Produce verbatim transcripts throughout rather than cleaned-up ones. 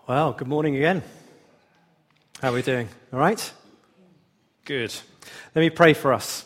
Well, good morning again. How are we doing? All right? Good. Let me pray for us.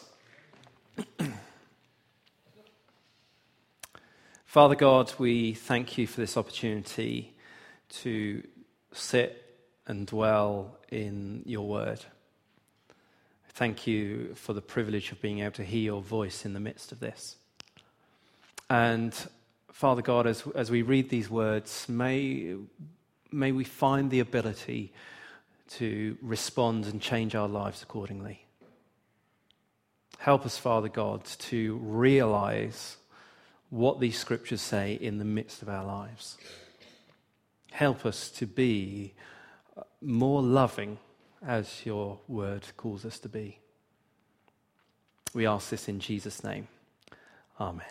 Father God, we thank you for this opportunity to sit and dwell in your word. Thank you for the privilege of being able to hear your voice in the midst of this. And Father God, as, as we read these words, may, may we find the ability to respond and change our lives accordingly. Help us, Father God, to realize what these scriptures say in the midst of our lives. Help us to be more loving as your word calls us to be. We ask this in Jesus' name. Amen.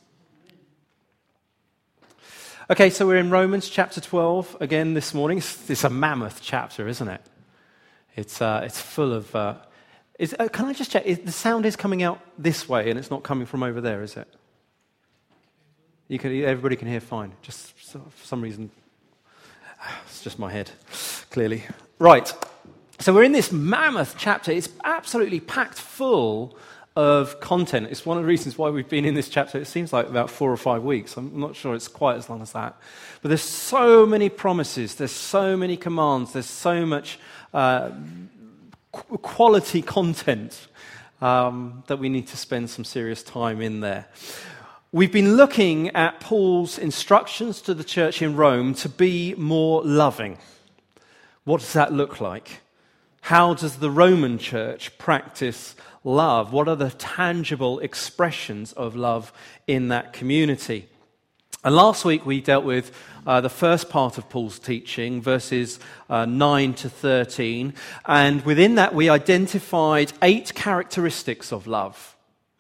Okay, so we're in Romans chapter twelve again this morning. It's, it's a mammoth chapter, isn't it? It's uh, it's full of... Uh, is, uh, can I just check? Is, the sound is coming out this way and it's not coming from over there, is it? You can, everybody can hear fine. Just for some reason, it's just my head, clearly. Right, so we're in this mammoth chapter. It's absolutely packed full of content. It's one of the reasons why we've been in this chapter. It seems like about four or five weeks. I'm not sure it's quite as long as that. But there's so many promises. There's so many commands. There's so much uh, qu- quality content um, that we need to spend some serious time in there. We've been looking at Paul's instructions to the church in Rome to be more loving. What does that look like? How does the Roman church practice love? What are the tangible expressions of love in that community? And last week we dealt with uh, the first part of Paul's teaching, verses uh, nine to thirteen. And within that we identified eight characteristics of love.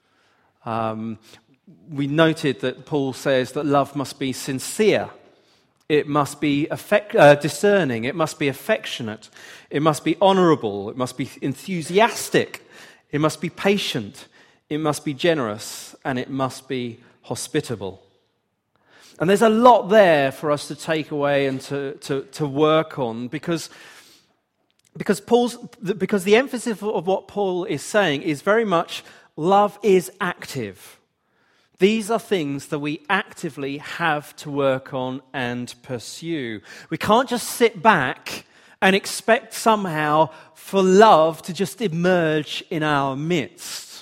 Um, we noted that Paul says that love must be sincere. It must be affect, uh, discerning. It must be affectionate. It must be honorable. It must be enthusiastic. It must be patient. It must be generous. And it must be hospitable. And there's a lot there for us to take away and to, to, to work on because, because, Paul's, because the emphasis of what Paul is saying is very much love is active. These are things that we actively have to work on and pursue. We can't just sit back and expect somehow for love to just emerge in our midst.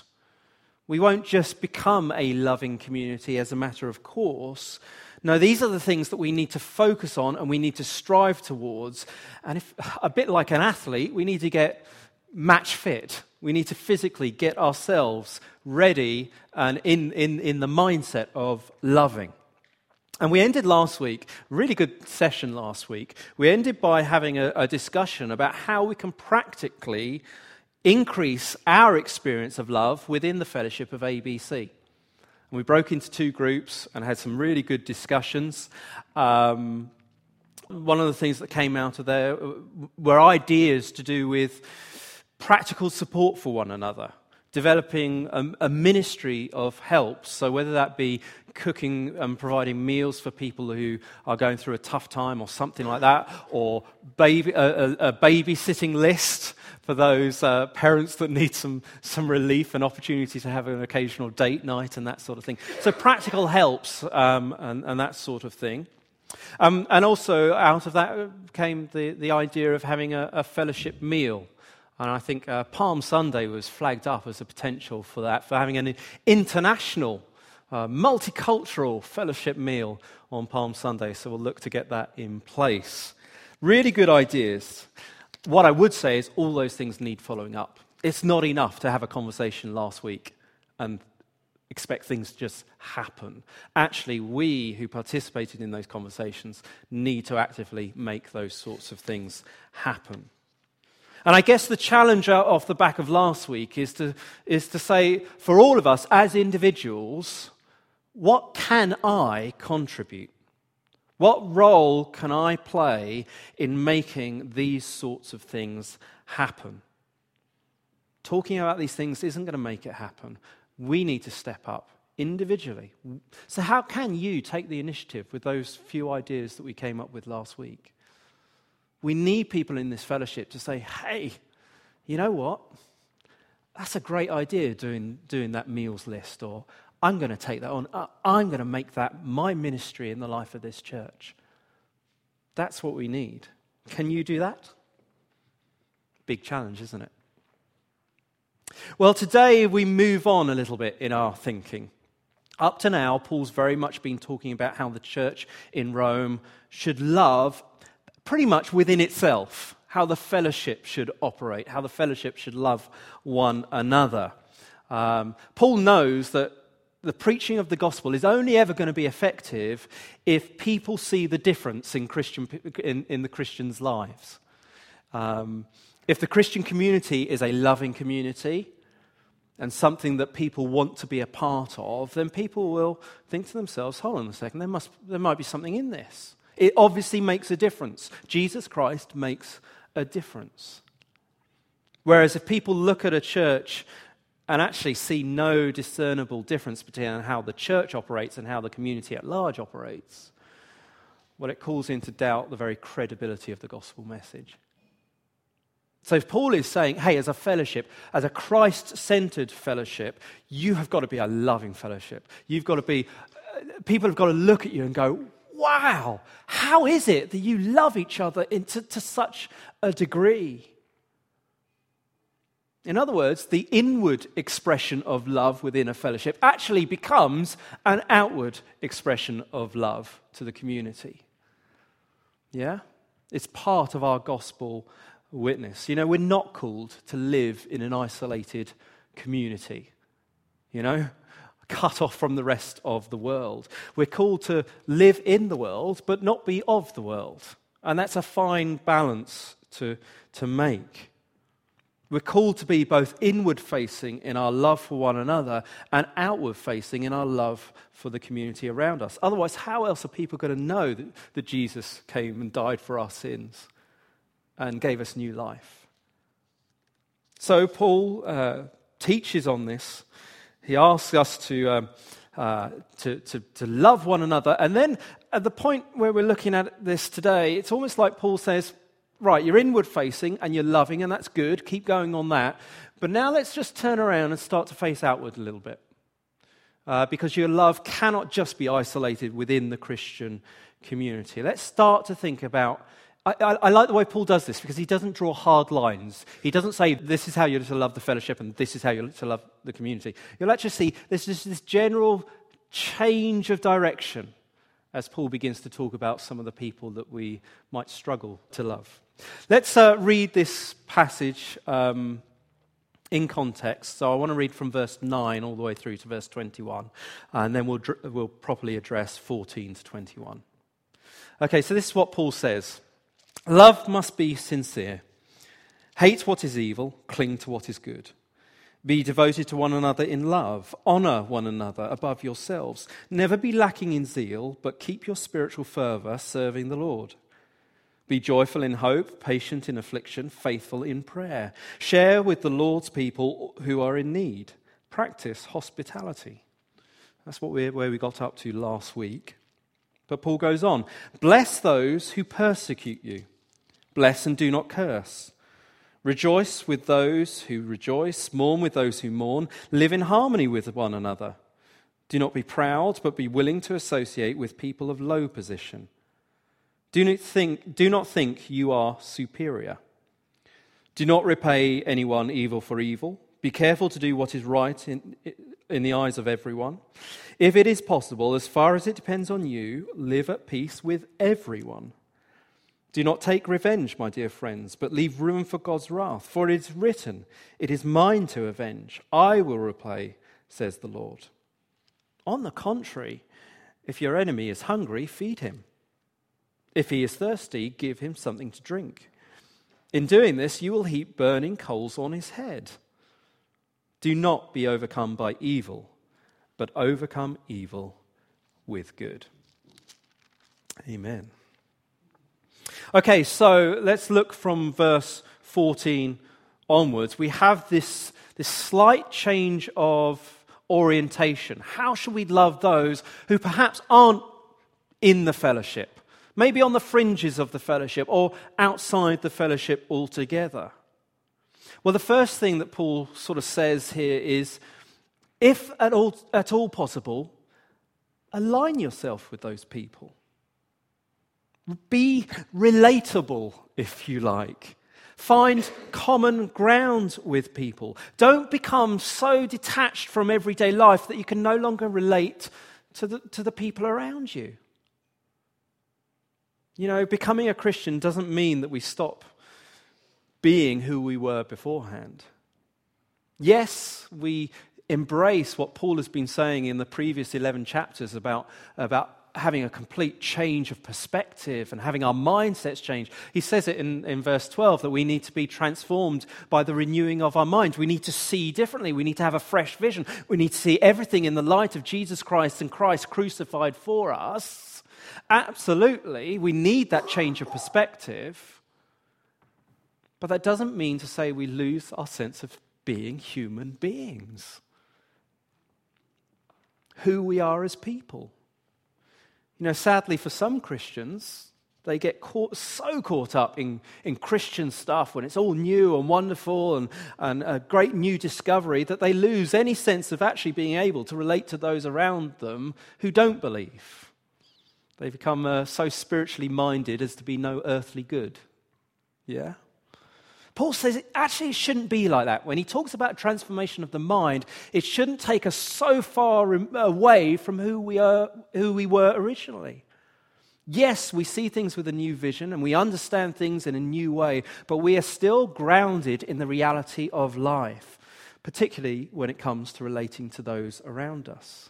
We won't just become a loving community as a matter of course. No, these are the things that we need to focus on and we need to strive towards. And if a bit like an athlete, we need to get match fit. We need to physically get ourselves ready and in, in, in the mindset of loving. And we ended last week, really good session last week, we ended by having a, a discussion about how we can practically increase our experience of love within the fellowship of A B C. And we broke into two groups and had some really good discussions. Um, one of the things that came out of there were ideas to do with practical support for one another, developing a, a ministry of help. So whether that be cooking and providing meals for people who are going through a tough time or something like that, or baby, a, a, a babysitting list for those uh, parents that need some, some relief and opportunity to have an occasional date night and that sort of thing. So practical helps um, and, and that sort of thing. Um, and also out of that came the, the idea of having a, a fellowship meal. And I think uh, Palm Sunday was flagged up as a potential for that, for having an international, uh, multicultural fellowship meal on Palm Sunday. So we'll look to get that in place. Really good ideas. What I would say is all those things need following up. It's not enough to have a conversation last week and expect things to just happen. Actually, we who participated in those conversations need to actively make those sorts of things happen. And I guess the challenge off the back of last week is to, is to say, for all of us as individuals, what can I contribute? What role can I play in making these sorts of things happen? Talking about these things isn't going to make it happen. We need to step up individually. So how can you take the initiative with those few ideas that we came up with last week? We need people in this fellowship to say, hey, you know what? That's a great idea, doing, doing that meals list, or I'm going to take that on. I'm going to make that my ministry in the life of this church. That's what we need. Can you do that? Big challenge, isn't it? Well, today we move on a little bit in our thinking. Up to now, Paul's very much been talking about how the church in Rome should love pretty much within itself, how the fellowship should operate, how the fellowship should love one another. Um, Paul knows that the preaching of the gospel is only ever going to be effective if people see the difference in Christian in, in the Christians' lives. Um, if the Christian community is a loving community and something that people want to be a part of, then people will think to themselves, hold on a second, there must there might be something in this. It obviously makes a difference. Jesus Christ makes a difference. Whereas if people look at a church and actually see no discernible difference between how the church operates and how the community at large operates, well, it calls into doubt the very credibility of the gospel message. So if Paul is saying, hey, as a fellowship, as a Christ-centered fellowship, you have got to be a loving fellowship. You've got to be, uh, people have got to look at you and go, wow, how is it that you love each other into, to such a degree? In other words, the inward expression of love within a fellowship actually becomes an outward expression of love to the community. Yeah? It's part of our gospel witness. You know, we're not called to live in an isolated community, you know, cut off from the rest of the world. We're called to live in the world, but not be of the world. And that's a fine balance to, to make. We're called to be both inward-facing in our love for one another and outward-facing in our love for the community around us. Otherwise, how else are people going to know that, that Jesus came and died for our sins and gave us new life? So Paul uh, teaches on this. He asks us to, um, uh, to, to, to love one another. And then at the point where we're looking at this today, it's almost like Paul says, right, you're inward-facing and you're loving, and that's good. Keep going on that. But now let's just turn around and start to face outward a little bit. Uh, because your love cannot just be isolated within the Christian community. Let's start to think about... I, I, I like the way Paul does this, because he doesn't draw hard lines. He doesn't say, this is how you're to love the fellowship and this is how you're to love the community. You'll actually see there's just this general change of direction as Paul begins to talk about some of the people that we might struggle to love. Let's uh, read this passage um, in context. So I want to read from verse nine all the way through to verse twenty-one, and then we'll dr- we'll properly address fourteen to twenty-one. Okay, so this is what Paul says. Love must be sincere. Hate what is evil, cling to what is good. Be devoted to one another in love. Honor one another above yourselves. Never be lacking in zeal, but keep your spiritual fervor serving the Lord. Be joyful in hope, patient in affliction, faithful in prayer. Share with the Lord's people who are in need. Practice hospitality. That's what we where we got up to last week. But Paul goes on. Bless those who persecute you. Bless and do not curse. Rejoice with those who rejoice. Mourn with those who mourn. Live in harmony with one another. Do not be proud, but be willing to associate with people of low position. Do not think, do not think you are superior. Do not repay anyone evil for evil. Be careful to do what is right in, in the eyes of everyone. If it is possible, as far as it depends on you, live at peace with everyone. Do not take revenge, my dear friends, but leave room for God's wrath. For it is written, it is mine to avenge. I will repay, says the Lord. On the contrary, if your enemy is hungry, feed him. If he is thirsty, give him something to drink. In doing this, you will heap burning coals on his head. Do not be overcome by evil, but overcome evil with good. Amen. Okay, so let's look from verse fourteen onwards. We have this, this slight change of orientation. How should we love those who perhaps aren't in the fellowship, maybe on the fringes of the fellowship or outside the fellowship altogether. Well, the first thing that Paul sort of says here is, if at all, at all possible, align yourself with those people. Be relatable, if you like. Find common ground with people. Don't become so detached from everyday life that you can no longer relate to the, to the people around you. You know, becoming a Christian doesn't mean that we stop being who we were beforehand. Yes, we embrace what Paul has been saying in the previous eleven chapters about, about having a complete change of perspective and having our mindsets change. He says it in, in verse twelve that we need to be transformed by the renewing of our minds. We need to see differently. We need to have a fresh vision. We need to see everything in the light of Jesus Christ and Christ crucified for us. Absolutely, we need that change of perspective. But that doesn't mean to say we lose our sense of being human beings. Who we are as people. You know, sadly for some Christians, they get caught, so caught up in, in Christian stuff when it's all new and wonderful and, and a great new discovery that they lose any sense of actually being able to relate to those around them who don't believe. They become uh, so spiritually minded as to be no earthly good. Yeah? Paul says it actually shouldn't be like that. When he talks about transformation of the mind, it shouldn't take us so far away from who we are, who we were originally. Yes, we see things with a new vision and we understand things in a new way, but we are still grounded in the reality of life, particularly when it comes to relating to those around us.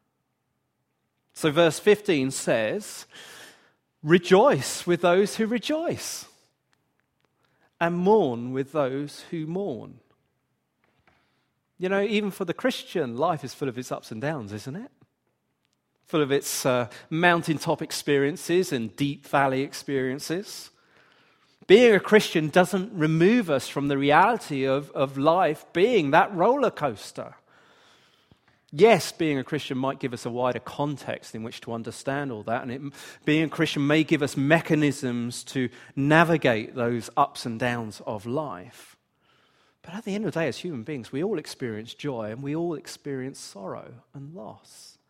So verse fifteen says, "Rejoice with those who rejoice, and mourn with those who mourn." You know, even for the Christian, life is full of its ups and downs, isn't it? Full of its uh, mountaintop experiences and deep valley experiences. Being a Christian doesn't remove us from the reality of, of life being that roller coaster. Yes, being a Christian might give us a wider context in which to understand all that, and it, being a Christian may give us mechanisms to navigate those ups and downs of life. But at the end of the day, as human beings, we all experience joy and we all experience sorrow and loss.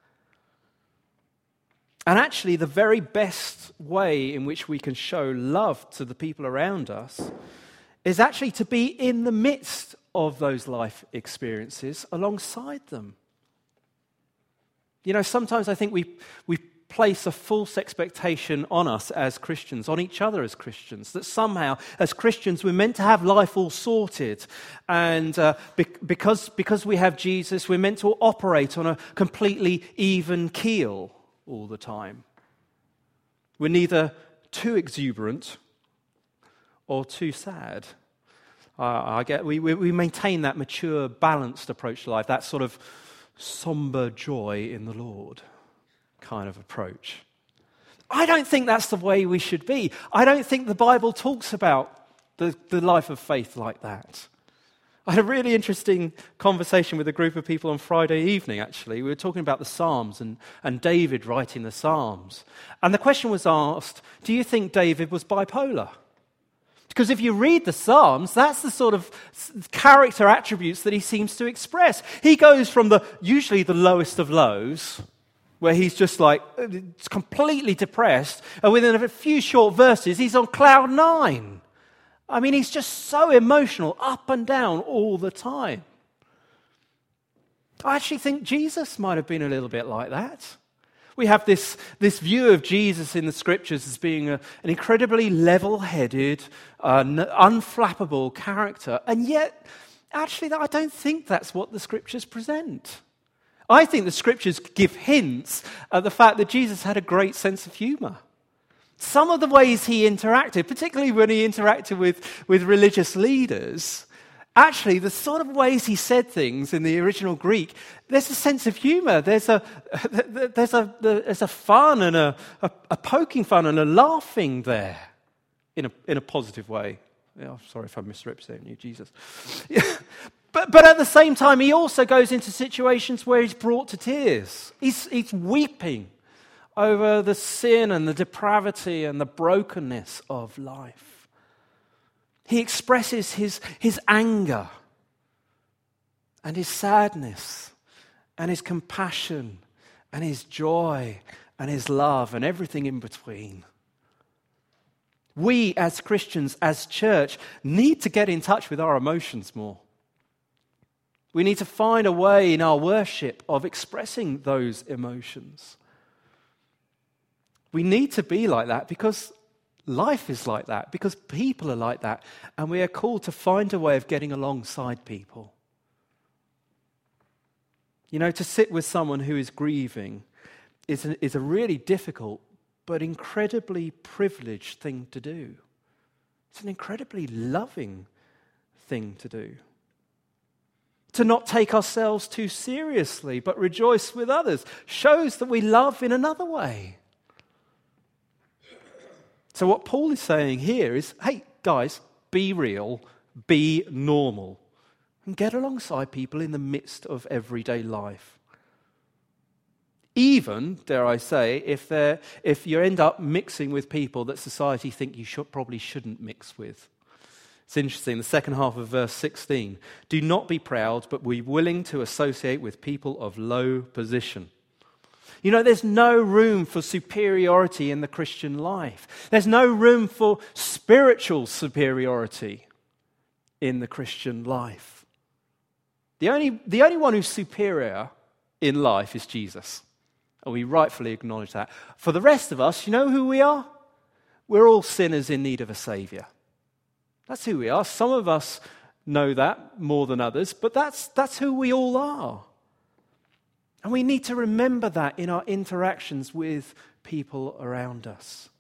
And actually, the very best way in which we can show love to the people around us is actually to be in the midst of those life experiences alongside them. You know, sometimes I think we we place a false expectation on us as Christians, on each other as Christians, that somehow as Christians we're meant to have life all sorted, and uh, be- because because we have Jesus, we're meant to operate on a completely even keel all the time. We're neither too exuberant or too sad. Uh, I get we, we we maintain that mature, balanced approach to life, that sort of somber joy in the Lord kind of approach. I don't think that's the way we should be. I don't think the Bible talks about the, the life of faith like that. I had a really interesting conversation with a group of people on Friday evening, actually. We were talking about the Psalms and, and David writing the Psalms. And the question was asked, do you think David was bipolar? Because if you read the Psalms, that's the sort of character attributes that he seems to express. He goes from the usually the lowest of lows, where he's just like completely depressed, and within a few short verses, he's on cloud nine. I mean, he's just so emotional, up and down all the time. I actually think Jesus might have been a little bit like that. We have this, this view of Jesus in the Scriptures as being a, an incredibly level-headed, uh, unflappable character. And yet, actually, I don't think that's what the Scriptures present. I think the Scriptures give hints at the fact that Jesus had a great sense of humor. Some of the ways he interacted, particularly when he interacted with, with religious leaders, actually, the sort of ways he said things in the original Greek, there's a sense of humor. There's a there's a there's a fun and a, a, a poking fun and a laughing there, in a in a positive way. Yeah, sorry if I'm misrepresenting you, Jesus. but but at the same time, he also goes into situations where he's brought to tears. He's he's weeping over the sin and the depravity and the brokenness of life. He expresses his, his anger and his sadness and his compassion and his joy and his love and everything in between. We as Christians, as church, need to get in touch with our emotions more. We need to find a way in our worship of expressing those emotions. We need to be like that because life is like that, because people are like that, and we are called to find a way of getting alongside people. You know, to sit with someone who is grieving is a, is a really difficult but incredibly privileged thing to do. It's an incredibly loving thing to do. To not take ourselves too seriously, but rejoice with others, shows that we love in another way. So what Paul is saying here is, hey, guys, be real, be normal, and get alongside people in the midst of everyday life. Even, dare I say, if they're, if you end up mixing with people that society think you should, probably shouldn't mix with. It's interesting, the second half of verse sixteen. Do not be proud, but be willing to associate with people of low position. You know, there's no room for superiority in the Christian life. There's no room for spiritual superiority in the Christian life. The only, the only one who's superior in life is Jesus. And we rightfully acknowledge that. For the rest of us, you know who we are? We're all sinners in need of a Savior. That's who we are. Some of us know that more than others, but that's, that's who we all are. And we need to remember that in our interactions with people around us.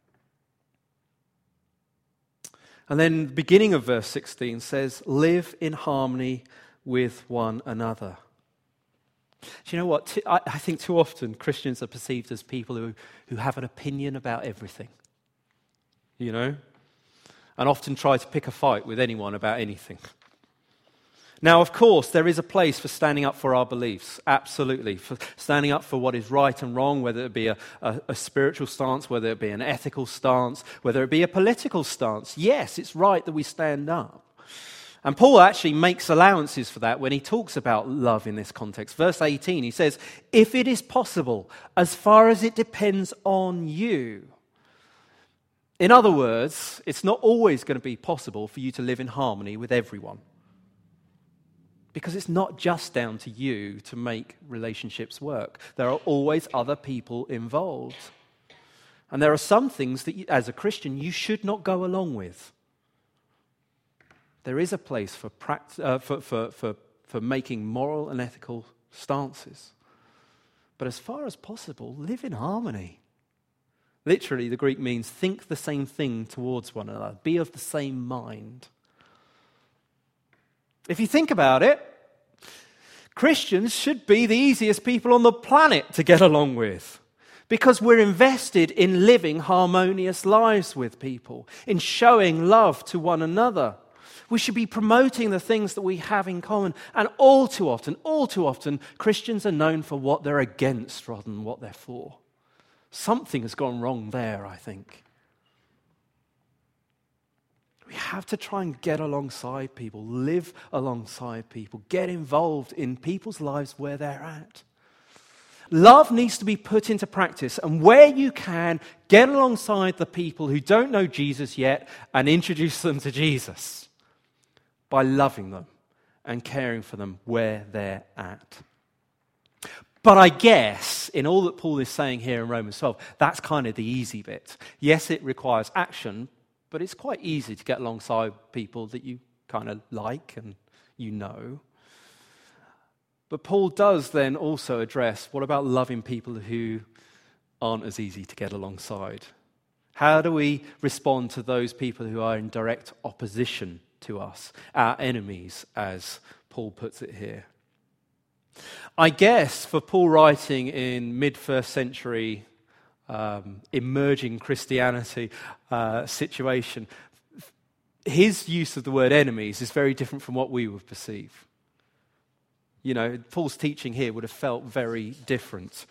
And then the beginning of verse sixteen says, live in harmony with one another. Do you know what? I think too often Christians are perceived as people who, who have an opinion about everything. You know? And often try to pick a fight with anyone about anything. Now, of course, there is a place for standing up for our beliefs, absolutely. For standing up for what is right and wrong, whether it be a, a, a spiritual stance, whether it be an ethical stance, whether it be a political stance. Yes, it's right that we stand up. And Paul actually makes allowances for that when he talks about love in this context. Verse eighteen, he says, if it is possible, as far as it depends on you. In other words, it's not always going to be possible for you to live in harmony with everyone. Because it's not just down to you to make relationships work. There are always other people involved. And there are some things that, you, as a Christian, you should not go along with. There is a place for, pract- uh, for, for, for, for making moral and ethical stances. But as far as possible, live in harmony. Literally, the Greek means think the same thing towards one another. Be of the same mind. If you think about it, Christians should be the easiest people on the planet to get along with because we're invested in living harmonious lives with people, in showing love to one another. We should be promoting the things that we have in common. And all too often, all too often, Christians are known for what they're against rather than what they're for. Something has gone wrong there, I think. We have to try and get alongside people, live alongside people, get involved in people's lives where they're at. Love needs to be put into practice, and where you can, get alongside the people who don't know Jesus yet and introduce them to Jesus by loving them and caring for them where they're at. But I guess, in all that Paul is saying here in Romans twelve, that's kind of the easy bit. Yes, it requires action, but it's quite easy to get alongside people that you kind of like and you know. But Paul does then also address, what about loving people who aren't as easy to get alongside? How do we respond to those people who are in direct opposition to us, our enemies, as Paul puts it here? I guess for Paul writing in mid-first century um, emerging Christianity uh, situation, his use of the word enemies is very different from what we would perceive. You know, Paul's teaching here would have felt very different.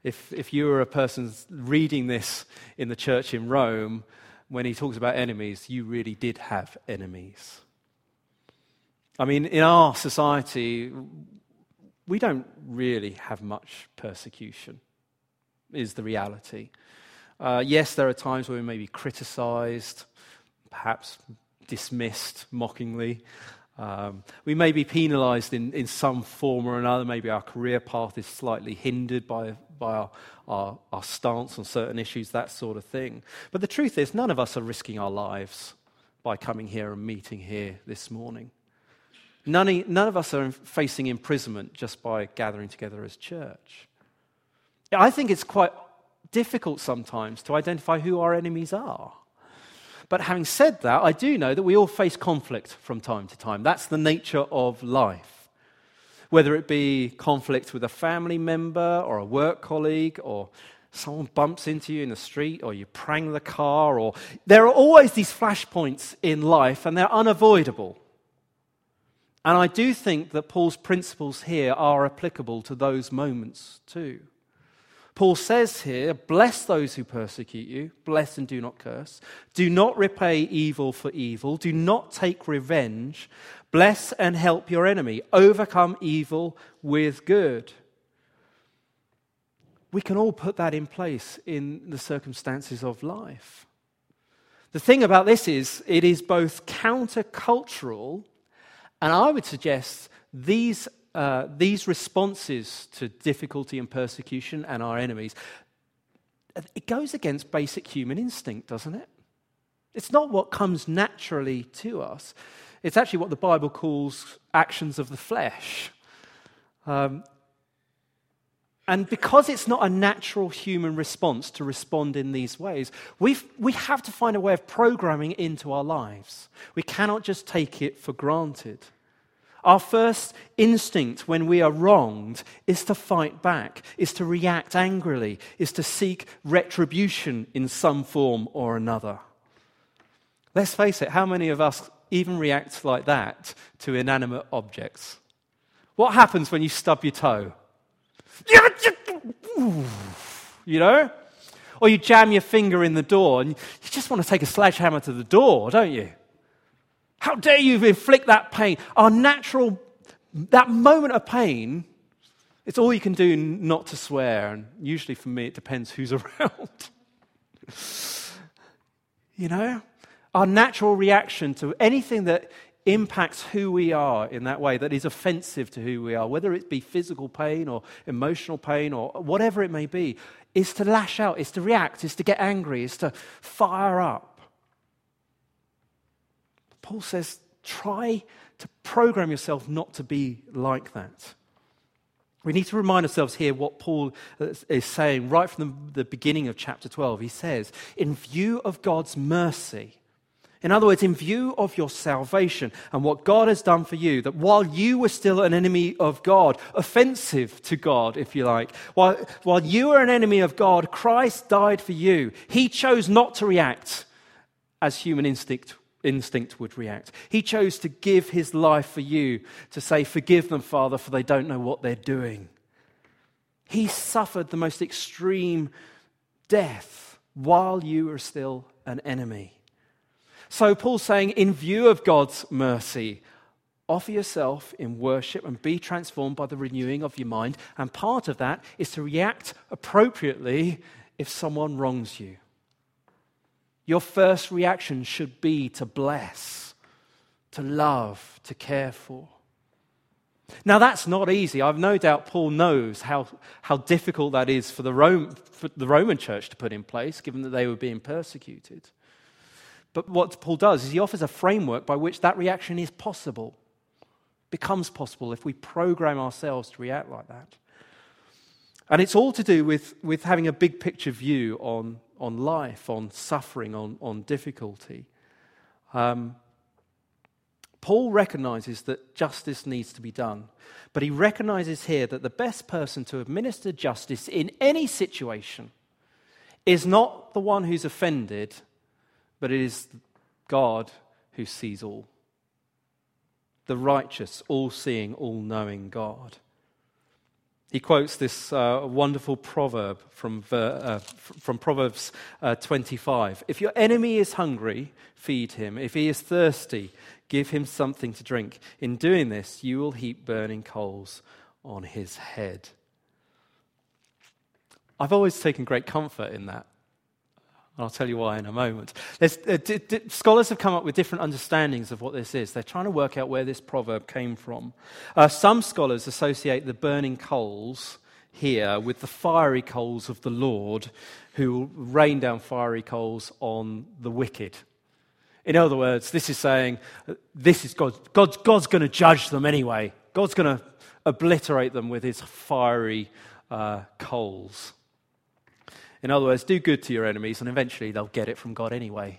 If, if you were a person reading this in the church in Rome, when he talks about enemies, you really did have enemies. I mean, in our society, we don't really have much persecution, is the reality. Uh, yes, there are times where we may be criticized, perhaps dismissed mockingly. Um, we may be penalized in, in some form or another. Maybe our career path is slightly hindered by, by our, our, our stance on certain issues, that sort of thing. But the truth is, none of us are risking our lives by coming here and meeting here this morning. None, none of us are facing imprisonment just by gathering together as church. I think it's quite difficult sometimes to identify who our enemies are. But having said that, I do know that we all face conflict from time to time. That's the nature of life. Whether it be conflict with a family member or a work colleague, or someone bumps into you in the street, or you prang the car, or there are always these flashpoints in life, and they're unavoidable. And I do think that Paul's principles here are applicable to those moments too. Paul says here, bless those who persecute you, bless and do not curse. Do not repay evil for evil. Do not take revenge. Bless and help your enemy. Overcome evil with good. We can all put that in place in the circumstances of life. The thing about this is, it is both countercultural, and I would suggest these Uh, these responses to difficulty and persecution and our enemies, it goes against basic human instinct, doesn't it? It's not what comes naturally to us. It's actually what the Bible calls actions of the flesh. Um, and because it's not a natural human response to respond in these ways, we've, we have to find a way of programming into our lives. We cannot just take it for granted. Our first instinct when we are wronged is to fight back, is to react angrily, is to seek retribution in some form or another. Let's face it, how many of us even react like that to inanimate objects? What happens when you stub your toe? You know? Or you jam your finger in the door and you just want to take a sledgehammer to the door, don't you? How dare you inflict that pain? Our natural, that moment of pain, it's all you can do not to swear. And usually for me, it depends who's around. You know? Our natural reaction to anything that impacts who we are in that way, that is offensive to who we are, whether it be physical pain or emotional pain or whatever it may be, is to lash out, is to react, is to get angry, is to fire up. Paul says, try to program yourself not to be like that. We need to remind ourselves here what Paul is saying right from the, the beginning of chapter twelve. He says, in view of God's mercy, in other words, in view of your salvation and what God has done for you, that while you were still an enemy of God, offensive to God, if you like, while, while you were an enemy of God, Christ died for you. He chose not to react as human instinct instinct would react. He chose to give his life for you, to say, forgive them, Father, for they don't know what they're doing. He suffered the most extreme death while you were still an enemy. So Paul's saying, in view of God's mercy, offer yourself in worship and be transformed by the renewing of your mind. And part of that is to react appropriately if someone wrongs you. Your first reaction should be to bless, to love, to care for. Now that's not easy. I've no doubt Paul knows how, how difficult that is for the, Rome, for the Roman church to put in place, given that they were being persecuted. But what Paul does is he offers a framework by which that reaction is possible, becomes possible if we program ourselves to react like that. And it's all to do with, with having a big picture view on on life, on suffering, on, on difficulty. Um, Paul recognizes that justice needs to be done, but he recognizes here that the best person to administer justice in any situation is not the one who's offended, but it is God who sees all. The righteous, all-seeing, all-knowing God. He quotes this uh, wonderful proverb from, uh, from Proverbs uh, twenty-five. If your enemy is hungry, feed him. If he is thirsty, give him something to drink. In doing this, you will heap burning coals on his head. I've always taken great comfort in that. I'll tell you why in a moment. There's, uh, d- d- scholars have come up with different understandings of what this is. They're trying to work out where this proverb came from. Uh, some scholars associate the burning coals here with the fiery coals of the Lord, who will rain down fiery coals on the wicked. In other words, this is saying, this is God. God's, God's going to judge them anyway. God's going to obliterate them with his fiery uh, coals. In other words, do good to your enemies and eventually they'll get it from God anyway.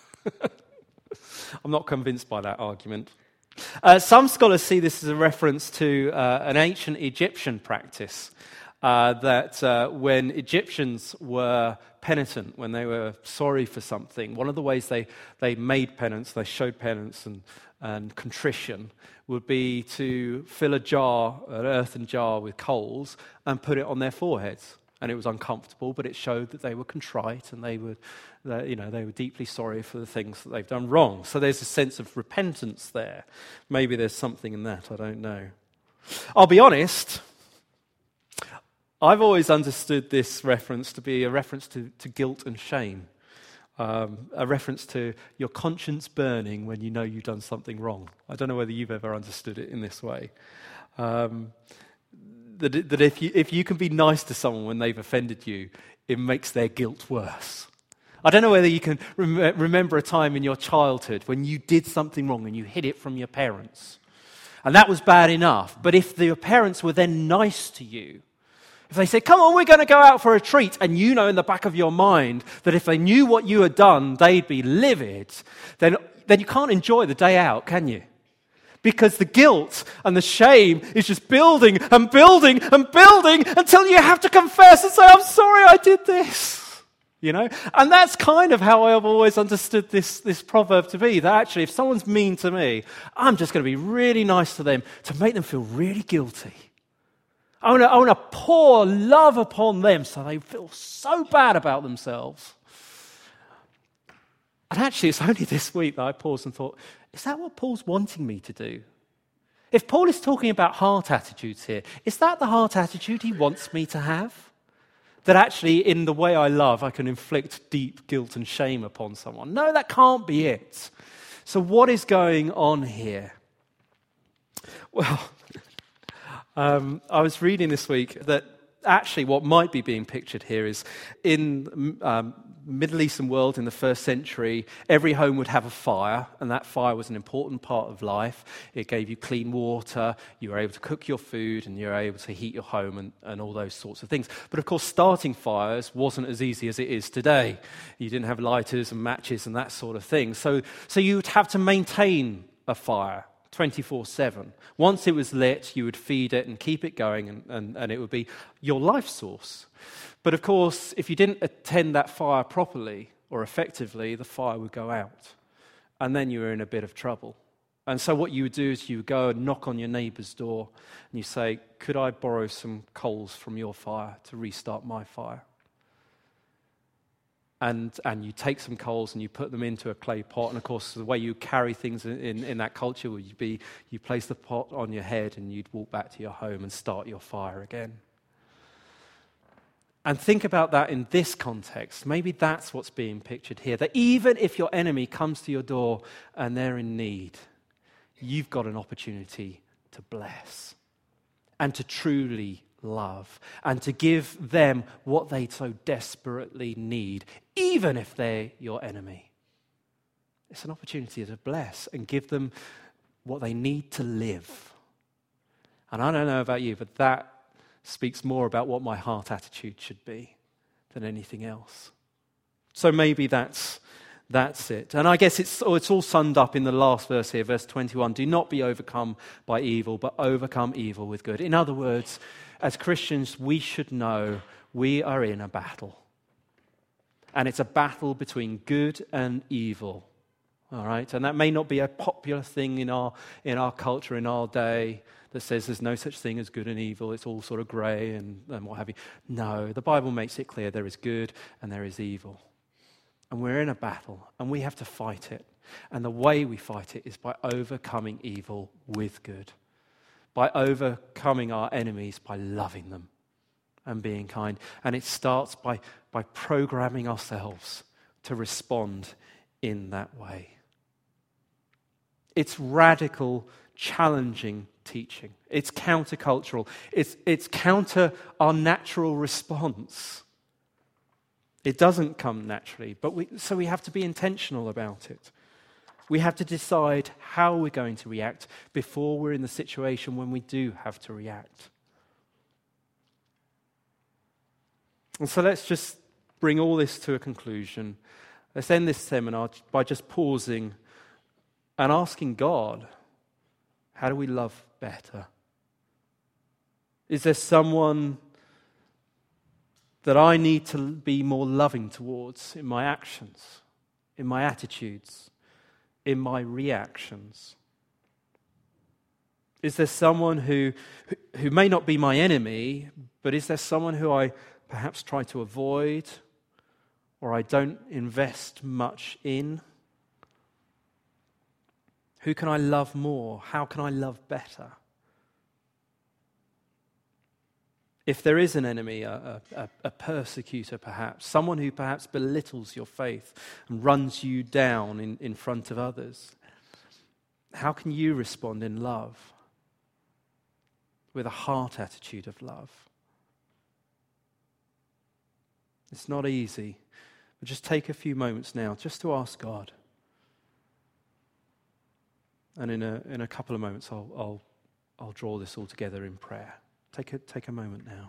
I'm not convinced by that argument. Uh, some scholars see this as a reference to uh, an ancient Egyptian practice uh, that uh, when Egyptians were penitent, when they were sorry for something, one of the ways they, they made penance, they showed penance and, and contrition, would be to fill a jar, an earthen jar with coals and put it on their foreheads. And it was uncomfortable, but it showed that they were contrite and they were, they, you know, they were deeply sorry for the things that they've done wrong. So there's a sense of repentance there. Maybe there's something in that, I don't know. I'll be honest, I've always understood this reference to be a reference to, to guilt and shame. Um, a reference to your conscience burning when you know you've done something wrong. I don't know whether you've ever understood it in this way. Um, That, that if you if you can be nice to someone when they've offended you, it makes their guilt worse. I don't know whether you can rem- remember a time in your childhood when you did something wrong and you hid it from your parents. And that was bad enough. But if the, your parents were then nice to you, if they said, come on, we're going to go out for a treat, and you know in the back of your mind that if they knew what you had done, they'd be livid, then, then you can't enjoy the day out, can you? Because the guilt and the shame is just building and building and building until you have to confess and say, I'm sorry I did this. You know? And that's kind of how I've always understood this, this proverb to be. That actually, if someone's mean to me, I'm just going to be really nice to them to make them feel really guilty. I want to, I want to pour love upon them so they feel so bad about themselves. And actually, it's only this week that I paused and thought, is that what Paul's wanting me to do? If Paul is talking about heart attitudes here, is that the heart attitude he wants me to have? That actually, in the way I love, I can inflict deep guilt and shame upon someone? No, that can't be it. So what is going on here? Well, um, I was reading this week that actually what might be being pictured here is in um, Middle Eastern world in the first century, every home would have a fire, and that fire was an important part of life. It gave you clean water, you were able to cook your food, and you were able to heat your home and, and all those sorts of things. But of course, starting fires wasn't as easy as it is today. You didn't have lighters and matches and that sort of thing. So, so you would have to maintain a fire twenty-four seven. Once it was lit, you would feed it and keep it going, and, and, and it would be your life source. But of course, if you didn't attend that fire properly or effectively, the fire would go out. And then you were in a bit of trouble. And so what you would do is you would go and knock on your neighbour's door and you say, could I borrow some coals from your fire to restart my fire? And and you take some coals and you put them into a clay pot. And of course, the way you carry things in, in, in that culture would be you place the pot on your head and you'd walk back to your home and start your fire again. And think about that in this context. Maybe that's what's being pictured here. That even if your enemy comes to your door and they're in need, you've got an opportunity to bless and to truly love and to give them what they so desperately need, even if they're your enemy. It's an opportunity to bless and give them what they need to live. And I don't know about you, but that speaks more about what my heart attitude should be than anything else. So maybe that's that's it. And I guess it's, oh, it's all summed up in the last verse here, verse twenty-one. Do not be overcome by evil, but overcome evil with good. In other words, as Christians, we should know we are in a battle. And it's a battle between good and evil. All right, and that may not be a popular thing in our in our culture, in our day, that says there's no such thing as good and evil. It's all sort of grey and, and what have you. No, the Bible makes it clear there is good and there is evil. And we're in a battle, and we have to fight it. And the way we fight it is by overcoming evil with good, by overcoming our enemies by loving them and being kind. And it starts by, by programming ourselves to respond in that way. It's radical, challenging teaching. It's countercultural. It's, it's counter our natural response. It doesn't come naturally, but we, so we have to be intentional about it. We have to decide how we're going to react before we're in the situation when we do have to react. And so let's just bring all this to a conclusion. Let's end this seminar by just pausing and asking God, how do we love better? Is there someone that I need to be more loving towards in my actions, in my attitudes, in my reactions? Is there someone who, who may not be my enemy, but is there someone who I perhaps try to avoid or I don't invest much in? Who can I love more? How can I love better? If there is an enemy, a, a, a persecutor perhaps, someone who perhaps belittles your faith and runs you down in, in front of others, how can you respond in love? With a heart attitude of love. It's not easy, but just take a few moments now just to ask God. And in a in a couple of moments, I'll I'll I'll draw this all together in prayer. Take a take a moment now.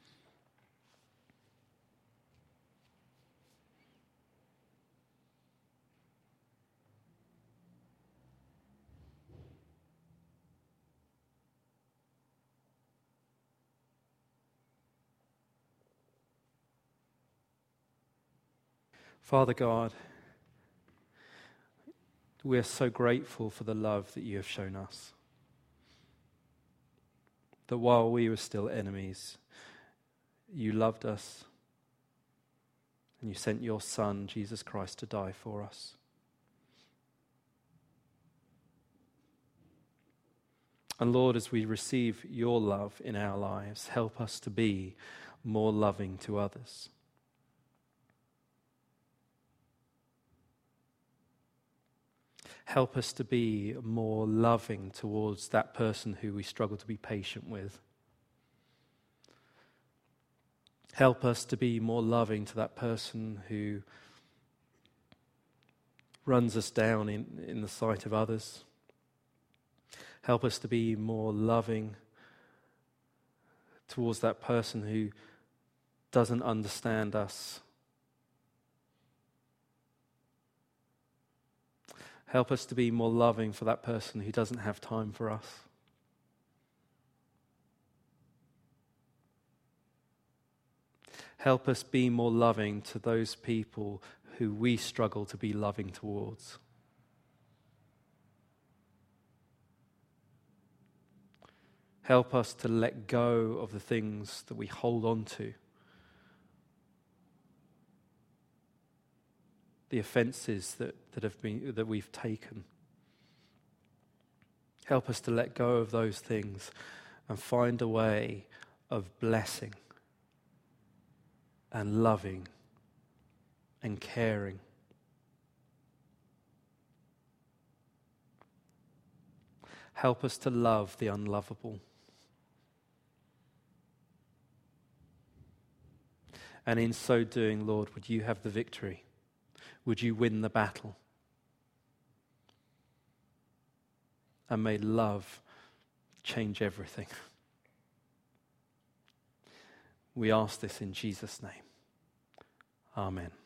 Father God, we are so grateful for the love that you have shown us. That while we were still enemies, you loved us and you sent your Son, Jesus Christ, to die for us. And Lord, as we receive your love in our lives, help us to be more loving to others. Help us to be more loving towards that person who we struggle to be patient with. Help us to be more loving to that person who runs us down in, in the sight of others. Help us to be more loving towards that person who doesn't understand us. Help us to be more loving for that person who doesn't have time for us. Help us be more loving to those people who we struggle to be loving towards. Help us to let go of the things that we hold on to. The offenses that, that have been that we've taken. Help us to let go of those things and find a way of blessing and loving and caring. Help us to love the unlovable. And in so doing, Lord, would you have the victory? Would you win the battle? And may love change everything. We ask this in Jesus' name. Amen.